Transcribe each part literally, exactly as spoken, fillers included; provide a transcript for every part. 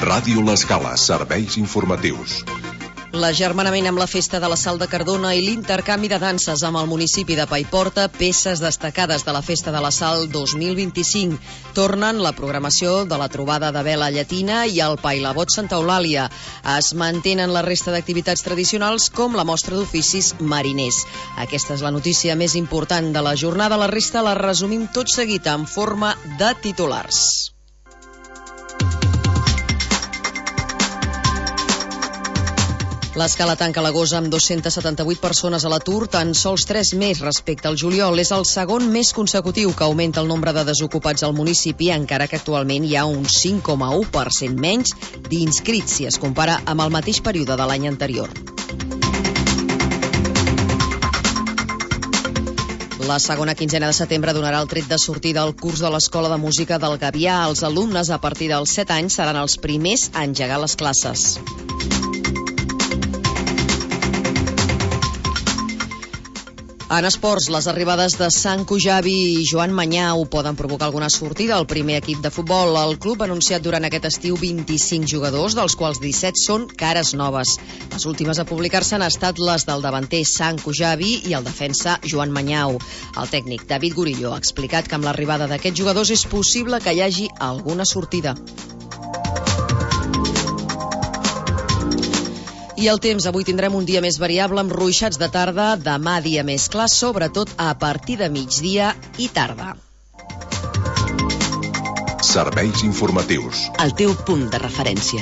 Ràdio L'Escala, serveis informatius. L'agermanament amb la Festa de la Sal de Cardona i l'intercanvi de danses amb el municipi de Paiporta, peces destacades de la Festa de la Sal dos mil vint-i-cinc. Tornen la programació de la trobada de vela llatina i el Pailabot Santa Eulàlia. Es mantenen la resta d'activitats tradicionals com la mostra d'oficis mariners. Aquesta és la notícia més important de la jornada. La resta la resumim tot seguit en forma de titulars. L'Escala tanca l'agost amb dos-centes setanta-vuit persones a l'atur, tan sols tres més respecte al juliol. És el segon mes consecutiu que augmenta el nombre de desocupats al municipi, encara que actualment hi ha un cinc coma u per cent menys d'inscrits si es compara amb el mateix període de l'any anterior. La segona quinzena de setembre donarà el tret de sortida al curs de l'Escola de Música del Gavià. Els alumnes a partir dels set anys seran els primers a engegar les classes. En esports, les arribades de Sant Cujavi i Joan Manyau poden provocar alguna sortida al primer equip de futbol. El club ha anunciat durant aquest estiu vint-i-cinc jugadors, dels quals disset són cares noves. Les últimes a publicar-se han estat les del davanter Sant Cujavi i el defensa Joan Manyau. El tècnic David Gurillo ha explicat que amb l'arribada d'aquests jugadors és possible que hi hagi alguna sortida. I el temps, avui tindrem un dia més variable amb ruixats de tarda, demà dia més clar, sobretot a partir de migdia i tarda. Serveis informatius. El teu punt de referència.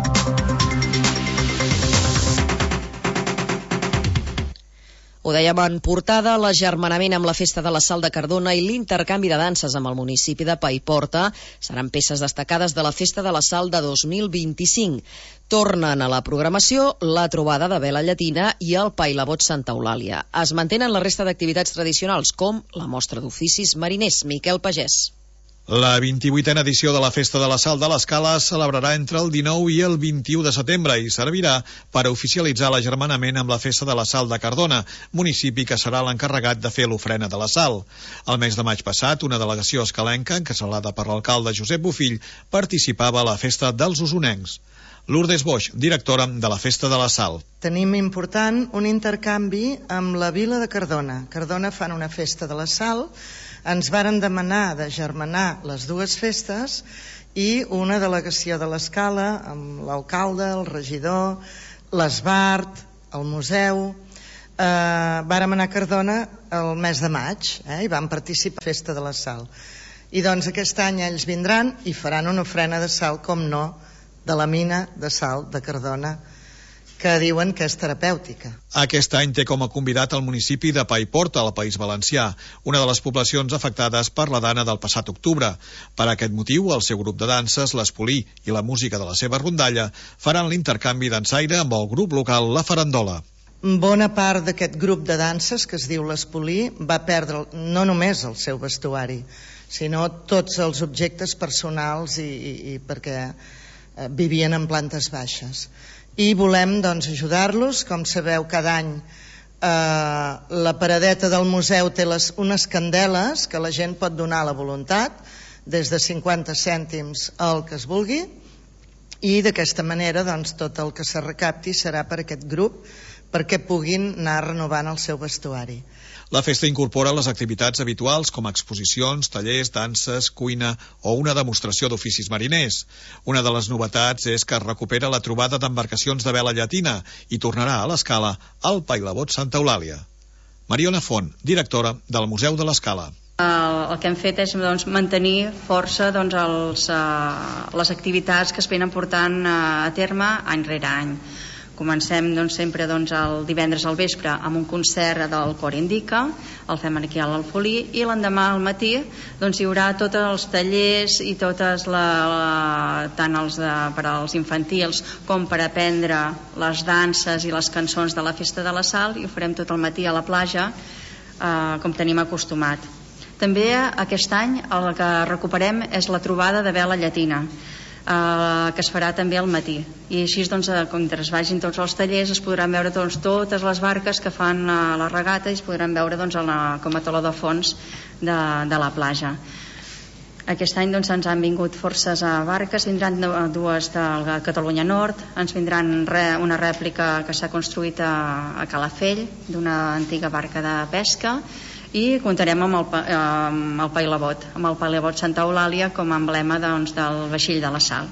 Ho dèiem en portada, l'agermanament amb la Festa de la Sal de Cardona i l'intercanvi de danses amb el municipi de Paiporta seran peces destacades de la Festa de la Sal de dos mil vint-i-cinc. Tornen a la programació la trobada de vela llatina i el Pailabot Santa Eulàlia. Es mantenen la resta d'activitats tradicionals, com la mostra d'oficis mariners. Miquel Pagès. La vint-i-vuitena edició de la Festa de la Sal de l'Escala es celebrarà entre el dinou i el vint-i-u de setembre i servirà per a oficialitzar l'agermanament amb la Festa de la Sal de Cardona, municipi que serà l'encarregat de fer l'ofrena de la sal. El mes de maig passat, una delegació escalenca, encapçalada per l'alcalde Josep Bofill, participava a la Festa dels Osonencs. Lourdes Boix, directora de la Festa de la Sal. Tenim important un intercanvi amb la vila de Cardona. Cardona fan una Festa de la Sal. Ens varen demanar de germanar les dues festes i una delegació de l'Escala amb l'alcalde, el regidor, l'Esbart, el museu. Eh, vàrem anar a Cardona el mes de maig eh, i vam participar a la Festa de la Sal. I doncs aquest any ells vindran i faran una ofrena de sal, com no, de la mina de sal de Cardona, que diuen que és terapèutica. Aquest any té com a convidat el municipi de Paiporta, al País Valencià, una de les poblacions afectades per la dana del passat octubre. Per aquest motiu, el seu grup de danses, l'Espolí i la música de la seva rondalla, faran l'intercanvi dansaire amb el grup local La Farandola. Bona part d'aquest grup de danses, que es diu l'Espolí, va perdre no només el seu vestuari, sinó tots els objectes personals i, i, i perquè eh, vivien en plantes baixes. I volem doncs, ajudar-los. Com sabeu, cada any eh, la paradeta del museu té les, unes candeles que la gent pot donar a la voluntat, des de cinquanta cèntims al que es vulgui, i d'aquesta manera doncs, tot el que se recapti serà per aquest grup, perquè puguin anar renovant el seu vestuari. La festa incorpora les activitats habituals com exposicions, tallers, danses, cuina o una demostració d'oficis mariners. Una de les novetats és que es recupera la trobada d'embarcacions de vela llatina i tornarà a l'Escala al Pailabot Santa Eulàlia. Mariona Font, directora del Museu de l'Escala. El, el que hem fet és doncs, mantenir força doncs, els, uh, les activitats que es venen portant uh, a terme any rere any. Comencem doncs, sempre doncs, el divendres al vespre amb un concert del Cor Indica, el fem aquí a l'Alfolí, i l'endemà al matí doncs, hi haurà tots els tallers i totes la, la, tant els de, per als infantils com per aprendre les danses i les cançons de la Festa de la Sal, i ho farem tot el matí a la platja eh, com tenim acostumat. També aquest any el que recuperem és la trobada de vela llatina, Uh, que es farà també al matí, i així doncs, com es vagin tots els tallers es podran veure doncs, totes les barques que fan uh, la regata i es podran veure doncs, la, com a teló de fons de, de la platja. Aquest any doncs, ens han vingut forces a barques, vindran dues de Catalunya Nord, ens vindran re, una rèplica que s'ha construït a, a Calafell, d'una antiga barca de pesca, i comptarem amb el, amb el Pailabot, amb el Pailabot Santa Eulàlia com a emblema doncs, del vaixell de la Sal.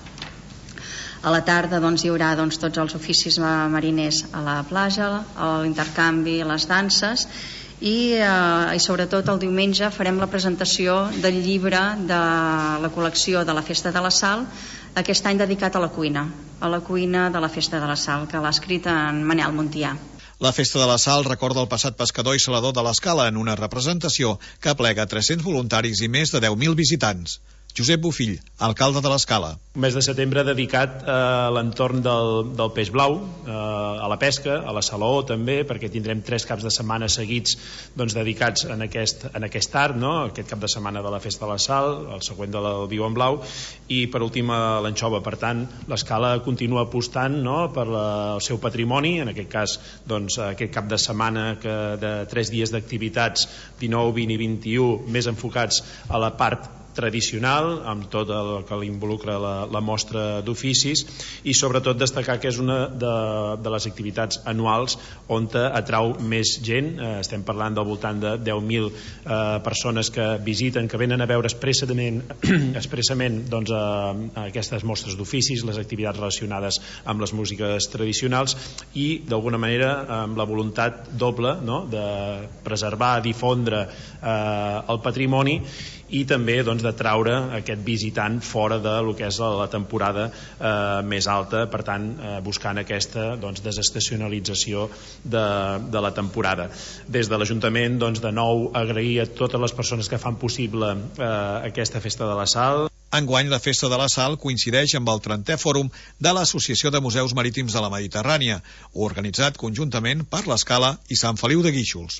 A la tarda doncs, hi haurà doncs, tots els oficis mariners a la platja, l'intercanvi, les danses, i, eh, i sobretot el diumenge farem la presentació del llibre de la col·lecció de la Festa de la Sal, aquest any dedicat a la cuina, a la cuina de la Festa de la Sal, que l'ha escrit en Manel Montià. La Festa de la Sal recorda el passat pescador i salador de l'Escala en una representació que aplega tres-cents voluntaris i més de deu mil visitants. Josep Bofill, alcalde de l'Escala. Un mes de setembre dedicat a l'entorn del, del peix blau, eh, a la pesca, a la salaó també, perquè tindrem tres caps de setmana seguits doncs, dedicats en aquest, en aquest art, no? Aquest cap de setmana de la Festa de la Sal, el següent de la Viu en Blau, i per últim l'anxova. Per tant, l'Escala continua apostant, no? Per la, el seu patrimoni, en aquest cas doncs, aquest cap de setmana que, de tres dies d'activitats, dinou, vint i vint-i-u, més enfocats a la part tradicional, amb tot el que involucra la, la mostra d'oficis, i sobretot destacar que és una de, de les activitats anuals on atrau més gent. Eh, estem parlant del voltant de deu mil eh, persones que visiten, que venen a veure expressament, expressament doncs, a, a aquestes mostres d'oficis, les activitats relacionades amb les músiques tradicionals, i d'alguna manera amb la voluntat doble, no? De preservar, difondre eh, el patrimoni, i també doncs, de traure aquest visitant fora de lo que és la temporada eh, més alta, per tant eh, buscant aquesta doncs, desestacionalització de, de la temporada. Des de l'Ajuntament doncs, de nou agrair a totes les persones que fan possible eh, aquesta Festa de la Sal. Enguany la Festa de la Sal coincideix amb el trentè fòrum de l'Associació de Museus Marítims de la Mediterrània, organitzat conjuntament per l'Escala i Sant Feliu de Guíxols.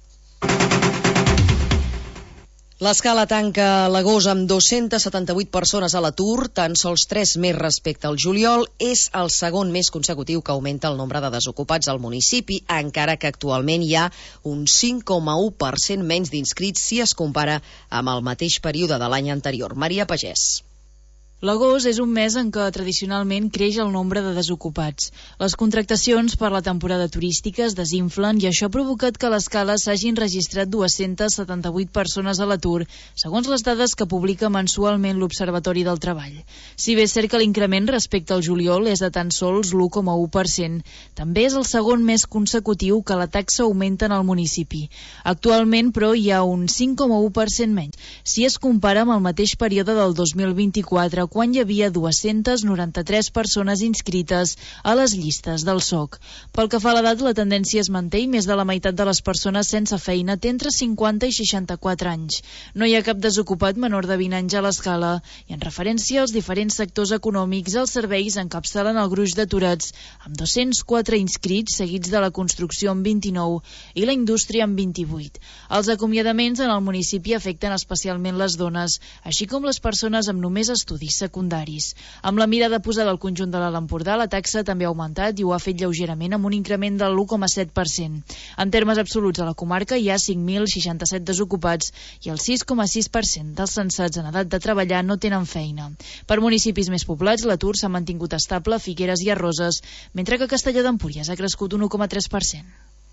L'Escala tanca l'agost amb dos-centes setanta-vuit persones a l'atur, tan sols tres més respecte al juliol. És el segon mes consecutiu que augmenta el nombre de desocupats al municipi, encara que actualment hi ha un cinc coma u per cent menys d'inscrits si es compara amb el mateix període de l'any anterior. Maria Pagès. L'agost és un mes en què tradicionalment creix el nombre de desocupats. Les contractacions per la temporada turística es desinflen i això ha provocat que a l'Escala s'hagin registrat dos-centes setanta-vuit persones a l'atur, segons les dades que publica mensualment l'Observatori del Treball. Si bé és cert que l'increment respecte al juliol és de tan sols l'u coma u per cent, també és el segon mes consecutiu que la taxa augmenta en el municipi. Actualment, però, hi ha un cinc coma u per cent menys, si es compara amb el mateix període del dos mil vint-i-quatre, quan hi havia dos-centes noranta-tres persones inscrites a les llistes del S O C. Pel que fa a l'edat, la tendència es manté i més de la meitat de les persones sense feina té entre cinquanta i seixanta-quatre anys. No hi ha cap desocupat menor de vint anys a l'Escala i en referència als diferents sectors econòmics, els serveis encapçalen el gruix d'aturats amb dos-cents quatre inscrits, seguits de la construcció amb vint-i-nou i la indústria amb vint-i-vuit. Els acomiadaments en el municipi afecten especialment les dones, així com les persones amb només estudis secundaris. Amb la mirada posada al conjunt de l'Alt Empordà, la taxa també ha augmentat i ho ha fet lleugerament amb un increment del l'u coma set per cent. En termes absoluts a la comarca hi ha cinc mil seixanta-set desocupats i el sis coma sis per cent dels censats en edat de treballar no tenen feina. Per municipis més poblats, l'atur s'ha mantingut estable a Figueres i a Roses, mentre que a Castelló d'Empúries ha crescut un u coma tres per cent.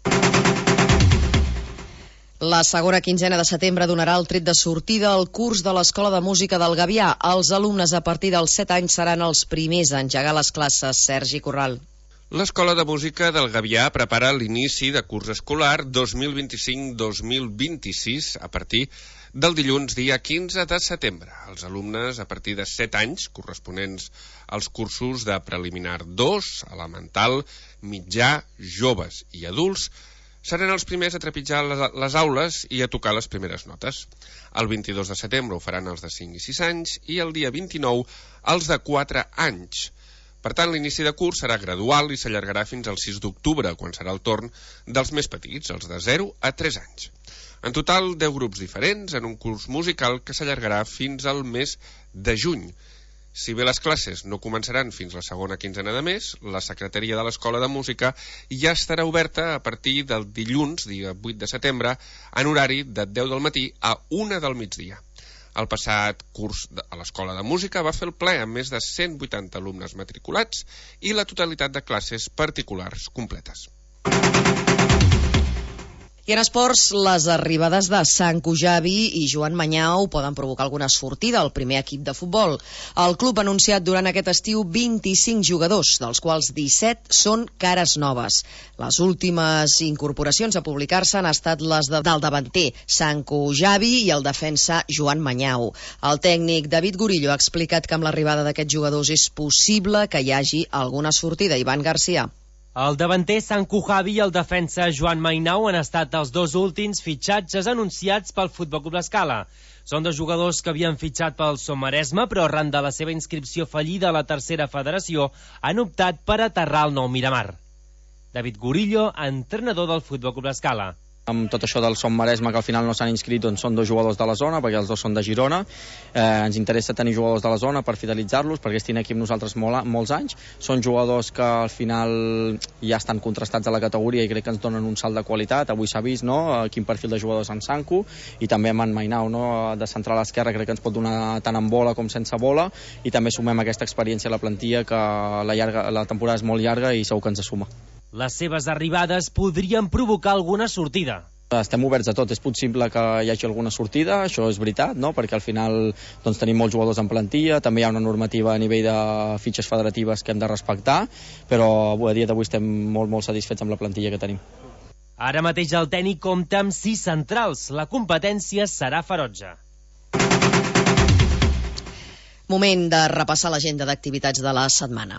La segona quinzena de setembre donarà el tret de sortida al curs de l'Escola de Música del Gavià. Els alumnes a partir dels set anys seran els primers a engegar les classes. Sergi Corral. L'Escola de Música del Gavià prepara l'inici de curs escolar dos mil vint-i-cinc dos mil vint-i-sis a partir del dilluns dia quinze de setembre. Els alumnes a partir de set anys, corresponents als cursos de preliminar dos, elemental, mitjà, joves i adults, seran els primers a trepitjar les, les aules i a tocar les primeres notes. El vint-i-dos de setembre ho faran els de cinc i sis anys i el dia vint-i-nou els de quatre anys. Per tant, l'inici de curs serà gradual i s'allargarà fins al sis d'octubre, quan serà el torn dels més petits, els de zero a tres anys. En total, deu grups diferents en un curs musical que s'allargarà fins al mes de juny. Si bé les classes no començaran fins la segona quinzena de mes, la secretaria de l'Escola de Música ja estarà oberta a partir del dilluns, dia vuit de setembre, en horari de deu del matí a una del migdia. El passat curs a l'Escola de Música va fer el ple amb més de cent vuitanta alumnes matriculats i la totalitat de classes particulars completes. I en esports, les arribades de Sant Cujavi i Joan Manyau poden provocar alguna sortida al primer equip de futbol. El club ha anunciat durant aquest estiu vint-i-cinc jugadors, dels quals disset són cares noves. Les últimes incorporacions a publicar-se han estat les de, del davanter Sant Cujavi i el defensa Joan Manyau. El tècnic David Gurillo ha explicat que amb l'arribada d'aquests jugadors és possible que hi hagi alguna sortida. Ivan Garcia. El davanter Sant Cujavi i el defensa Joan Mainau han estat els dos últims fitxatges anunciats pel Futbol Club L'Escala. Són dos jugadors que havien fitxat pel Somaresme, però arran de la seva inscripció fallida a la tercera federació, han optat per aterrar al Nou Miramar. David Gurillo, entrenador del Futbol Club L'Escala. Amb tot això del Som Maresme, que al final no s'han inscrit, doncs són dos jugadors de la zona, perquè els dos són de Girona. Eh, ens interessa tenir jugadors de la zona per fidelitzar-los, perquè estin aquí amb nosaltres molt, molts anys. Són jugadors que al final ja estan contrastats a la categoria i crec que ens donen un salt de qualitat. Avui s'ha vist, no?, quin perfil de jugadors en Sanku, i també amb en Mainau, no?, de central a l'esquerra, crec que ens pot donar tant amb bola com sense bola, i també sumem aquesta experiència a la plantilla, que la, llarga, la temporada és molt llarga i segur que ens suma. Les seves arribades podrien provocar alguna sortida. Estem oberts a tot, és possible que hi hagi alguna sortida, això és veritat, no?, perquè al final doncs, tenim molts jugadors en plantilla, també hi ha una normativa a nivell de fitxes federatives que hem de respectar, però a dia d'avui estem molt, molt satisfets amb la plantilla que tenim. Ara mateix el tècnic compta amb sis centrals, la competència serà ferotge. Moment de repassar l'agenda d'activitats de la setmana.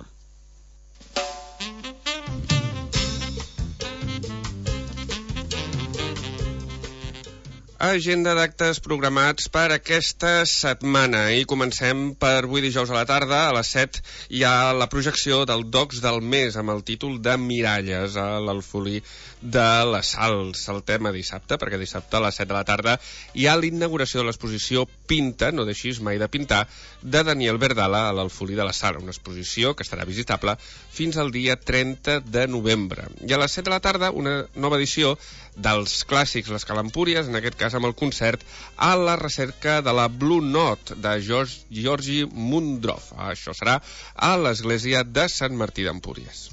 Agenda d'actes programats per aquesta setmana i comencem per avui dijous a la tarda. A les set hi ha la projecció del Docs del Mes amb el títol de Miralles a l'Alfolí de la Sal. Saltem a dissabte, perquè dissabte a les set de la tarda hi ha l'inauguració de l'exposició Pinta, no deixis mai de pintar, de Daniel Verdala a l'Alfolí de la Sal, una exposició que estarà visitable fins al dia trenta de novembre. I a les set de la tarda una nova edició dels clàssics Les Calempúries, en aquest cas amb el concert A la recerca de la Blue Note de Georgi Mundrov. Això serà a l'església de Sant Martí d'Empúries.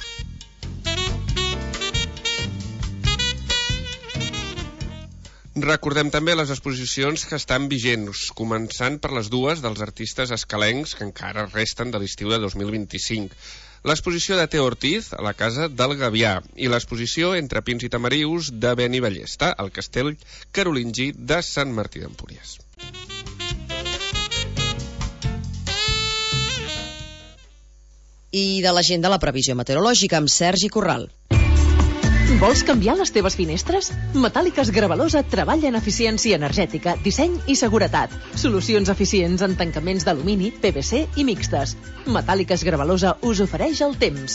Recordem també les exposicions que estan vigents, començant per les dues dels artistes escalencs que encara resten de l'estiu de dos mil vint-i-cinc. L'exposició de Teo Ortiz a la Casa del Gavià i l'exposició Entre Pins i Tamarius de Beni Ballesta al Castell Carolingi de Sant Martí d'Empúries. I de l'agenda la previsió meteorològica amb Sergi Corral. Vols canviar les teves finestres? Metàl·liques Gravalosa treballa en eficiència energètica, disseny i seguretat. Solucions eficients en tancaments d'alumini, P V C i mixtes. Metàl·liques Gravalosa us ofereix el temps.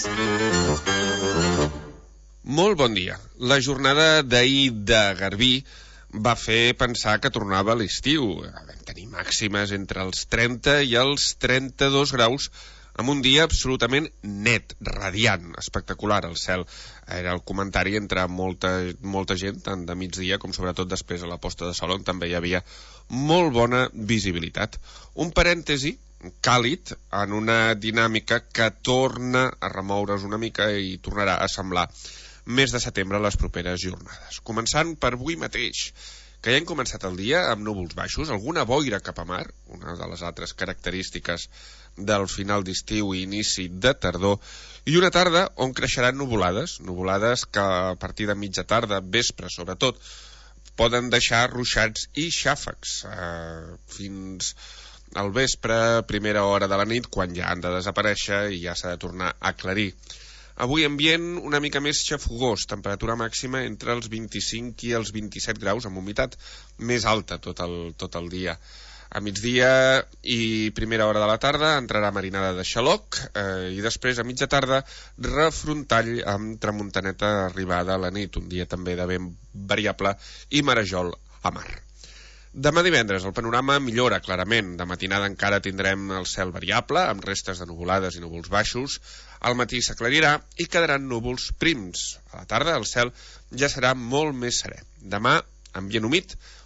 Molt bon dia. La jornada d'ahir de Garbí va fer pensar que tornava l'estiu. Vam tenir màximes entre els trenta i els trenta-dos graus amb un dia absolutament net, radiant, espectacular al cel. Era el comentari entre molta, molta gent, tant de migdia com sobretot després a la posta de sol, on també hi havia molt bona visibilitat. Un parèntesi càlid en una dinàmica que torna a remoure's una mica i tornarà a semblar mes de setembre a les properes jornades. Començant per avui mateix, que ja hem començat el dia amb núvols baixos, alguna boira cap a mar, una de les altres característiques del final d'estiu i inici de tardor, i una tarda on creixeran nuvolades, nuvolades que a partir de mitja tarda, vespre sobretot, poden deixar ruixats i xàfecs eh, fins al vespre, primera hora de la nit, quan ja han de desaparèixer i ja s'ha de tornar a aclarir. Avui ambient una mica més xafogós, temperatura màxima entre els vint-i-cinc i els vint-i-set graus, amb humitat més alta tot el, tot el dia. A migdia i primera hora de la tarda entrarà marinada de xaloc eh, i després a mitja tarda refrontall amb tramuntaneta arribada a la nit, un dia també de vent variable i marejol a mar. Demà divendres el panorama millora clarament. De matinada encara tindrem el cel variable, amb restes de nuvolades i núvols baixos. Al matí s'aclarirà i quedaran núvols prims. A la tarda el cel ja serà molt més serè. Demà, ambient humit,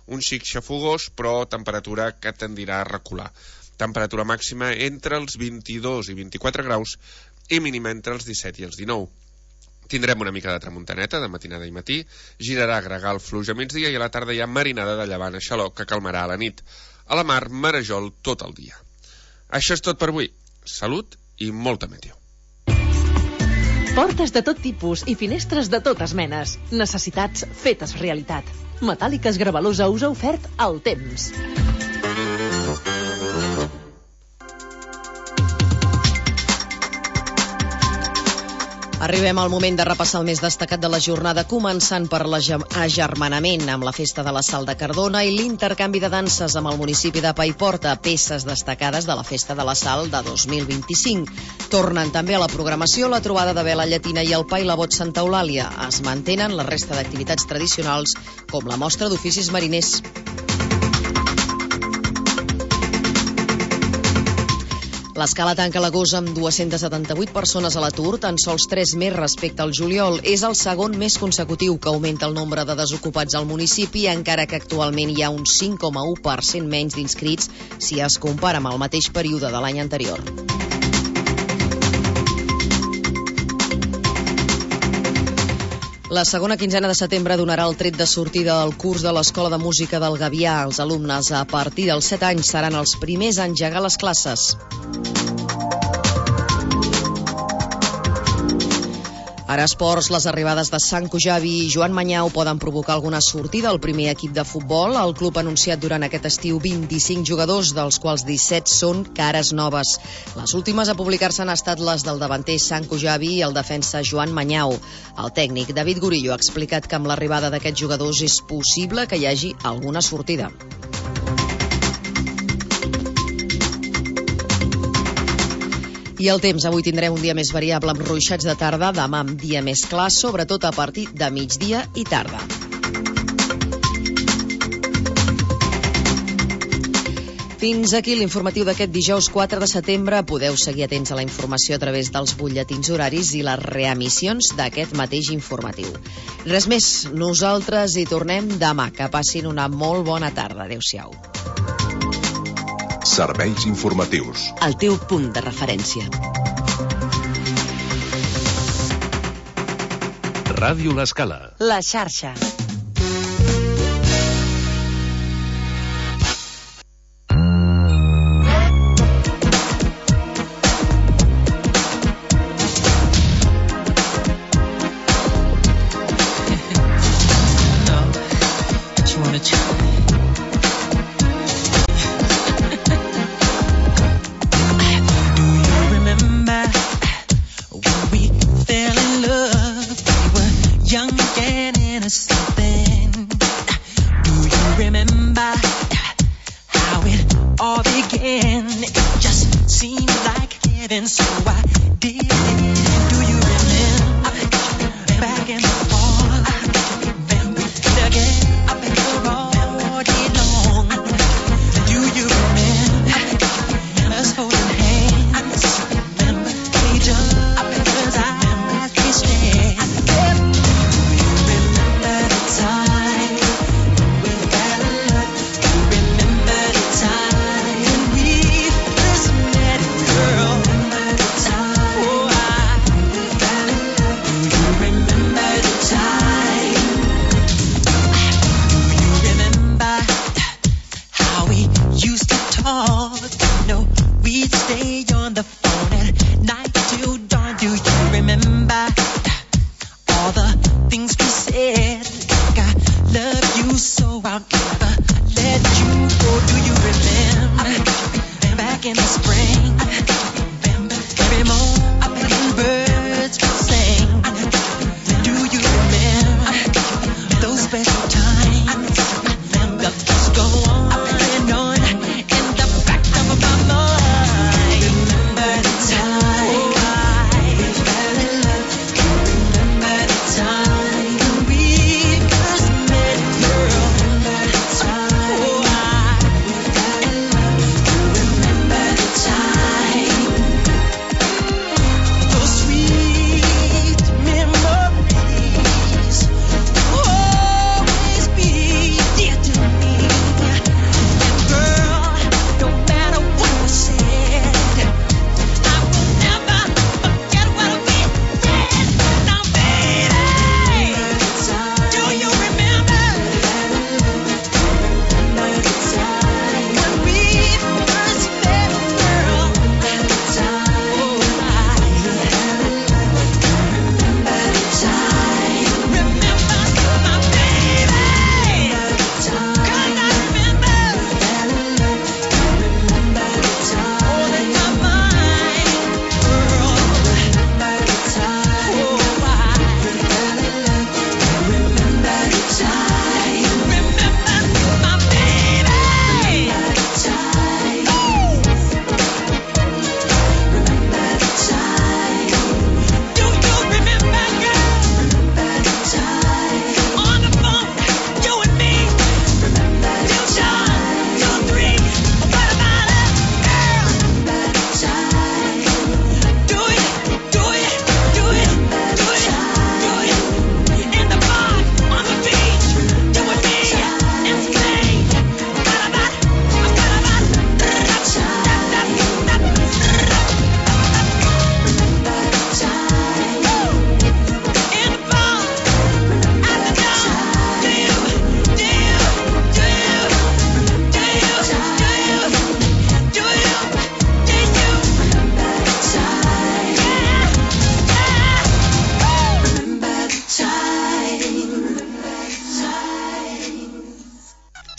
un xic xafogós, però temperatura que tendirà a recular. Temperatura màxima entre els vint-i-dos i vint-i-quatre graus i mínima entre els disset i els dinou. Tindrem una mica de tramuntaneta de matinada i matí, girarà gregal fluix a migdia i a la tarda hi ha marinada de llevant a xaloc que calmarà a la nit. A la mar, marejol tot el dia. Això és tot per avui. Salut i molta meteo. Portes de tot tipus i finestres de totes menes. Necessitats fetes realitat. Metàl·liques Gravalusa us ha ofert el temps. Arribem al moment de repassar el més destacat de la jornada, començant per l'agermanament amb la Festa de la Sal de Cardona i l'intercanvi de danses amb el municipi de Paiporta, peces destacades de la Festa de la Sal de dos mil vint-i-cinc. Tornen també a la programació la trobada de vela llatina i el pa i la bot Santa Eulàlia. Es mantenen la resta d'activitats tradicionals, com la mostra d'oficis mariners. L'Escala tanca l'agost amb dues-centes setanta-vuit persones a l'atur, tan sols tres més respecte al juliol. És el segon mes consecutiu que augmenta el nombre de desocupats al municipi, encara que actualment hi ha un cinc coma u per cent menys d'inscrits si es compara amb el mateix període de l'any anterior. La segona quinzena de setembre donarà el tret de sortida al curs de l'Escola de Música del Gavià. Els alumnes a partir dels set anys seran els primers a engegar les classes. Ara esports, les arribades de Sant Cujavi i Joan Manyau poden provocar alguna sortida al primer equip de futbol. El club ha anunciat durant aquest estiu vint-i-cinc jugadors, dels quals disset són cares noves. Les últimes a publicar-se han estat les del davanter Sant Cujavi i el defensa Joan Manyau. El tècnic David Gorillo ha explicat que amb l'arribada d'aquests jugadors és possible que hi hagi alguna sortida. I el temps, avui tindrem un dia més variable amb ruixats de tarda, demà amb dia més clar, sobretot a partir de migdia i tarda. Fins aquí l'informatiu d'aquest dijous quatre de setembre. Podeu seguir atents a la informació a través dels butlletins horaris i les reemissions d'aquest mateix informatiu. Res més, nosaltres hi tornem demà. Que passin una molt bona tarda. Adéu-siau. Serveis informatius. El teu punt de referència. Ràdio L'Escala. La xarxa. Girl, oh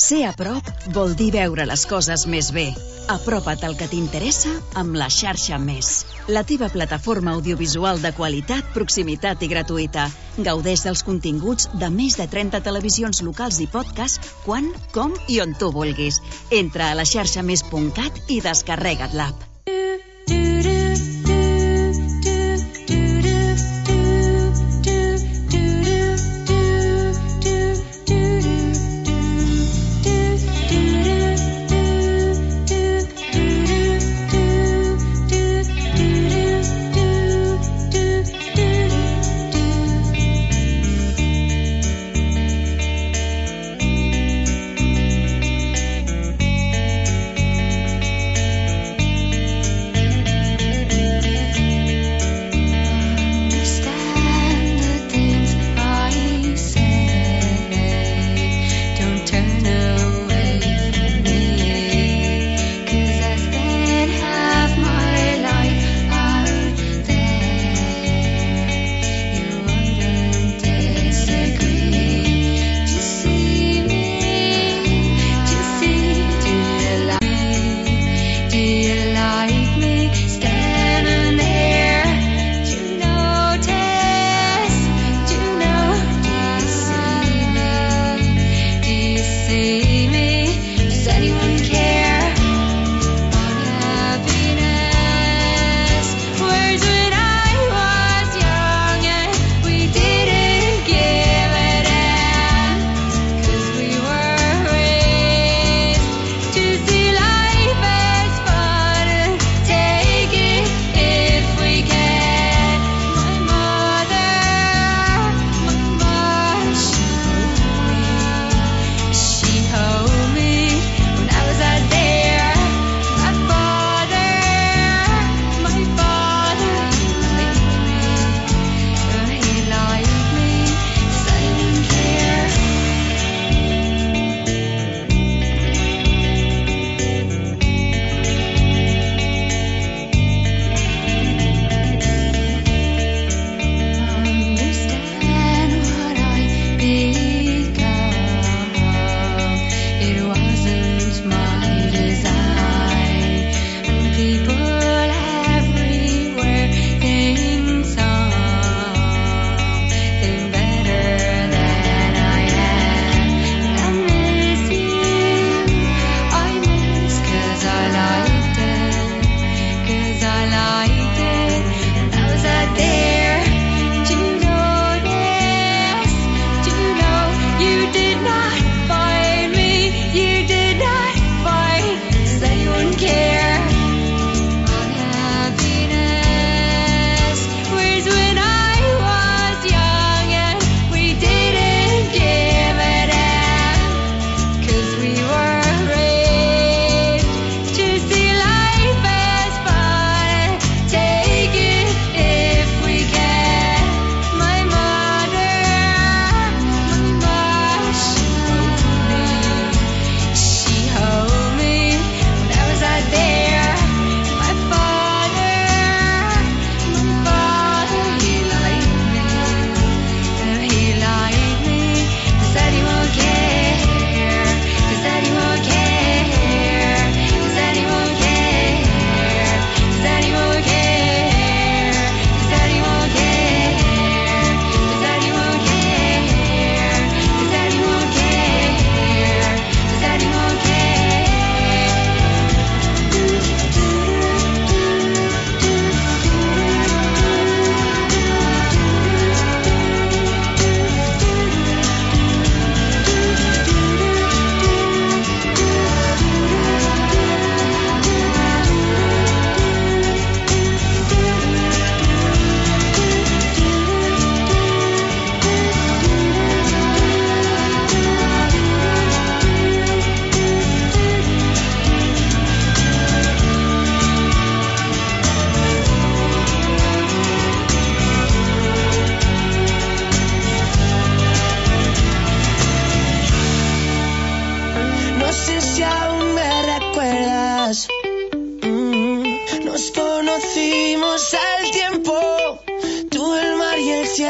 Ser a prop vol dir veure les coses més bé. Apropa't al que t'interessa amb la xarxa Més. La teva plataforma audiovisual de qualitat, proximitat i gratuïta. Gaudeix dels continguts de més de trenta televisions locals i podcast quan, com i on tu vulguis. Entra a la xarxa més punt cat i descarrega't l'app.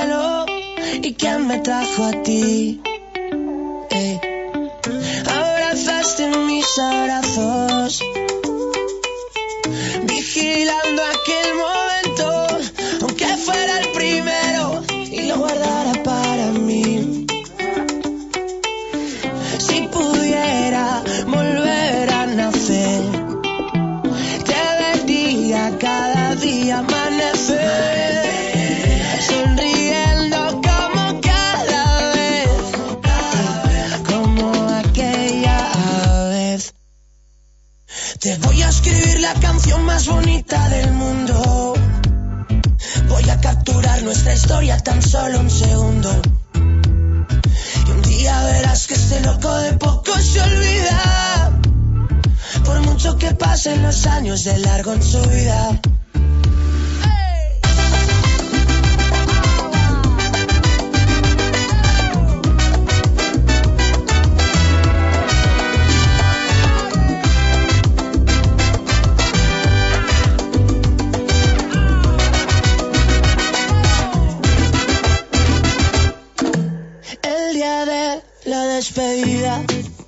y quién me trajo a ti. Eh. Ahora tus abrazos, vigilando aquel momento, aunque fuera el primero y lo guardara para mí. Si pudiera volver a nacer, te vería cada día amanecer, sonriendo como cada vez, como aquella vez. Te voy a escribir la canción más bonita del mundo. Voy a capturar nuestra historia tan solo un segundo. Y un día verás que este loco de poco se olvida, por mucho que pasen los años de largo en su vida. Despedida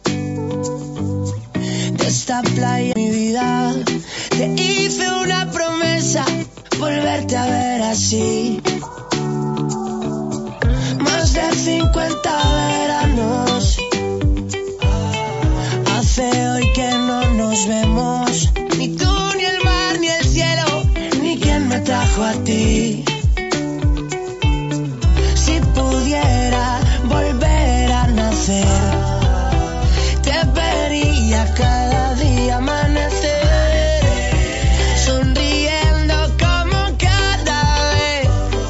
de esta playa, mi vida, te hice una promesa, volverte a ver así. Más de cincuenta veranos hace hoy que no nos vemos, ni tú, ni el mar, ni el cielo, ni quien me trajo a ti. Si pudiera volver a nacer, te vería cada día amanecer, sonriendo como cada vez,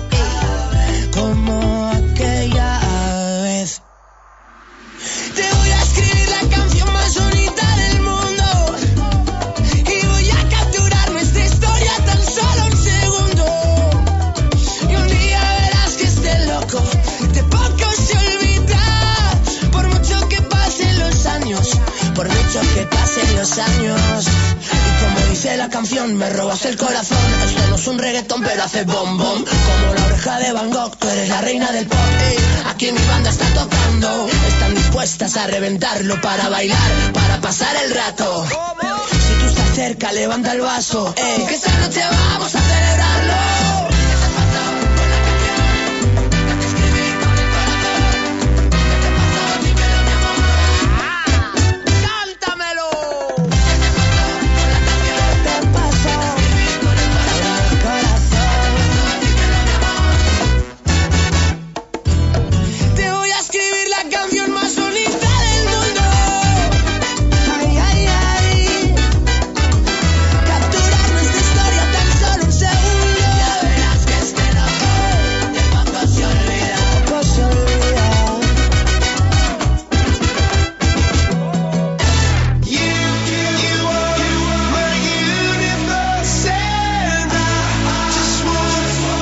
como aquella vez. Te voy a escribir la canción más bonita del mundo y voy a capturar nuestra historia tan solo un segundo. Y un día verás que este loco de poco se olvida, por mucho que pasen los años, por mucho que pasen los años. Y como dice la canción, me robas el corazón. Esto no es un reggaetón, pero hace bom bom, como la oreja de Van Gogh. Tú eres la reina del pop, ey. Aquí mi banda está tocando, están dispuestas a reventarlo para bailar, para pasar el rato. Si tú estás cerca, levanta el vaso, ey, que esta noche vamos a celebrarlo.